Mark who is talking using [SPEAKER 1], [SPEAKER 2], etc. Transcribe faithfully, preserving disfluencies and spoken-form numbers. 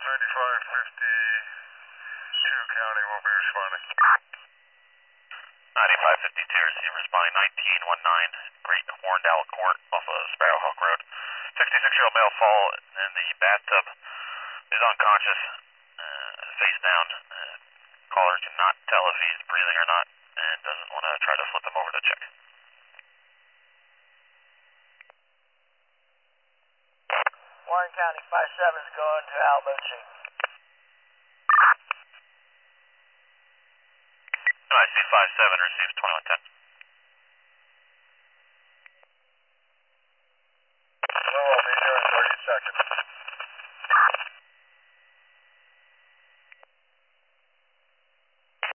[SPEAKER 1] ninety-five fifty-two county will be responding.
[SPEAKER 2] ninety-five fifty-two, receive responding nineteen nineteen, Great Horndale Court off of Sparrowhawk Road. sixty-six-year-old male fall in the bathtub, is unconscious, uh, face down. Uh, caller cannot tell if he's breathing or not and doesn't want to try to flip him over to check.
[SPEAKER 3] Warren County five seven is going to Alamo Street.
[SPEAKER 2] I C five seven receives twenty-one ten.